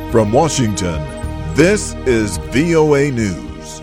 From Washington, this is VOA News.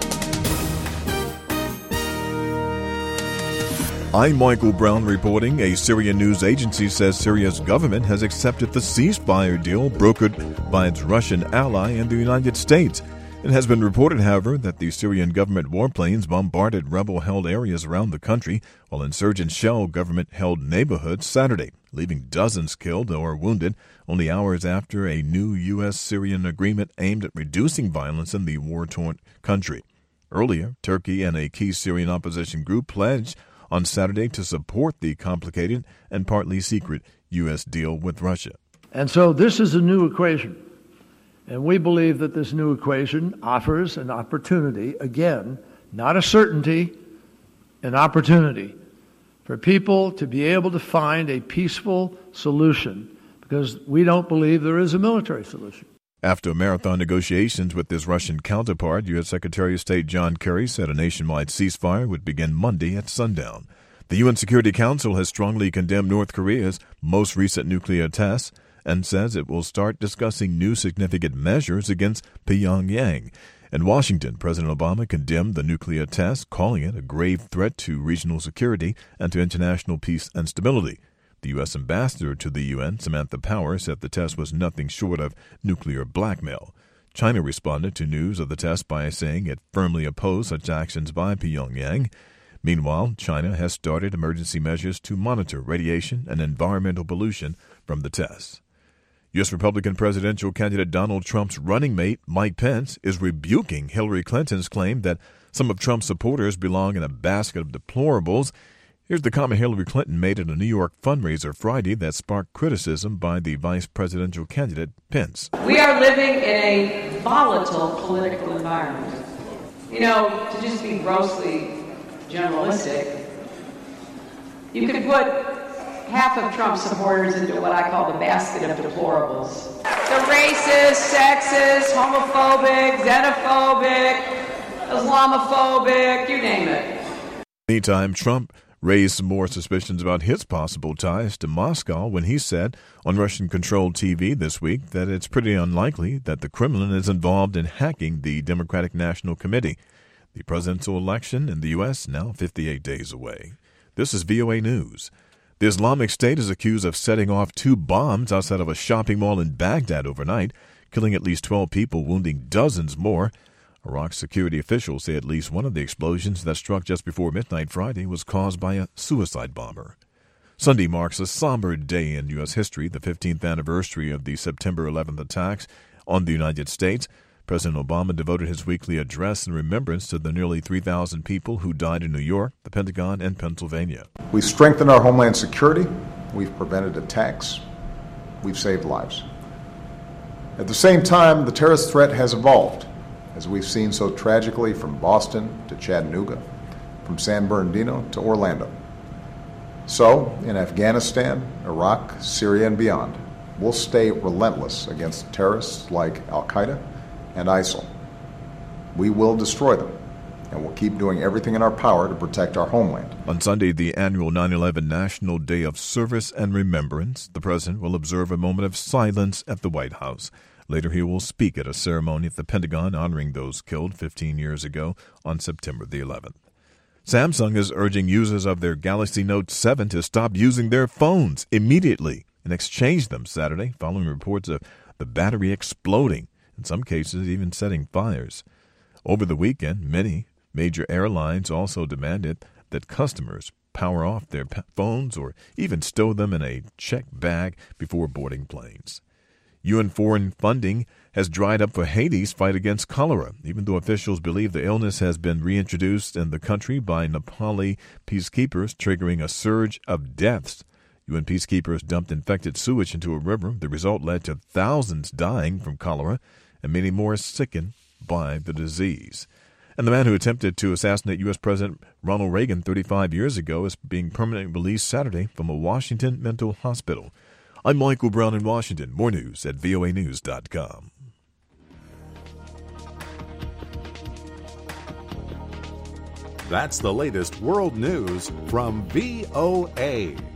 I'm Michael Brown reporting. A Syrian news agency says Syria's government has accepted the ceasefire deal brokered by its Russian ally in the United States. It has been reported, however, that the Syrian government warplanes bombarded rebel-held areas around the country, while insurgents shelled government-held neighborhoods Saturday, leaving dozens killed or wounded only hours after a new U.S.-Syrian agreement aimed at reducing violence in the war-torn country. Earlier, Turkey and a key Syrian opposition group pledged on Saturday to support the complicated and partly secret U.S. deal with Russia. And so this is a new equation. And we believe that this new equation offers an opportunity, again, not a certainty, an opportunity for people to be able to find a peaceful solution, because we don't believe there is a military solution. After marathon negotiations with his Russian counterpart, U.S. Secretary of State John Kerry said a nationwide ceasefire would begin Monday at sundown. The UN Security Council has strongly condemned North Korea's most recent nuclear tests and says it will start discussing new significant measures against Pyongyang. In Washington, President Obama condemned the nuclear test, calling it a grave threat to regional security and to international peace and stability. The U.S. ambassador to the UN, Samantha Power, said the test was nothing short of nuclear blackmail. China responded to news of the test by saying it firmly opposed such actions by Pyongyang. Meanwhile, China has started emergency measures to monitor radiation and environmental pollution from the tests. U.S. Republican presidential candidate Donald Trump's running mate, Mike Pence, is rebuking Hillary Clinton's claim that some of Trump's supporters belong in a basket of deplorables. Here's the comment Hillary Clinton made at a New York fundraiser Friday that sparked criticism by the vice presidential candidate, Pence. We are living in a volatile political environment. To just be grossly generalistic, you could put half of Trump's supporters into what I call the basket of deplorables. The racist, sexist, homophobic, xenophobic, Islamophobic, you name it. Meantime, Trump raised more suspicions about his possible ties to Moscow when he said on Russian-controlled TV this week that it's pretty unlikely that the Kremlin is involved in hacking the Democratic National Committee. The presidential election in the U.S. now 58 days away. This is VOA News. The Islamic State is accused of setting off 2 bombs outside of a shopping mall in Baghdad overnight, killing at least 12 people, wounding dozens more. Iraq security officials say at least one of the explosions that struck just before midnight Friday was caused by a suicide bomber. Sunday marks a somber day in U.S. history, the 15th anniversary of the September 11th attacks on the United States. President Obama devoted his weekly address in remembrance to the nearly 3,000 people who died in New York, the Pentagon, and Pennsylvania. We've strengthened our homeland security. We've prevented attacks. We've saved lives. At the same time, the terrorist threat has evolved, as we've seen so tragically from Boston to Chattanooga, from San Bernardino to Orlando. So, in Afghanistan, Iraq, Syria, and beyond, we'll stay relentless against terrorists like Al-Qaeda and ISIL. We will destroy them, and we'll keep doing everything in our power to protect our homeland. On Sunday, the annual 9/11 National Day of Service and Remembrance, the president will observe a moment of silence at the White House. Later, he will speak at a ceremony at the Pentagon honoring those killed 15 years ago on September the 11th. Samsung is urging users of their Galaxy Note 7 to stop using their phones immediately and exchange them Saturday following reports of the battery exploding, in some cases even setting fires. Over the weekend, many major airlines also demanded that customers power off their phones or even stow them in a checked bag before boarding planes. UN foreign funding has dried up for Haiti's fight against cholera, even though officials believe the illness has been reintroduced in the country by Nepali peacekeepers, triggering a surge of deaths. UN peacekeepers dumped infected sewage into a river. The result led to thousands dying from cholera and many more sickened by the disease. And the man who attempted to assassinate U.S. President Ronald Reagan 35 years ago is being permanently released Saturday from a Washington mental hospital. I'm Michael Brown in Washington. More news at voanews.com. That's the latest world news from VOA.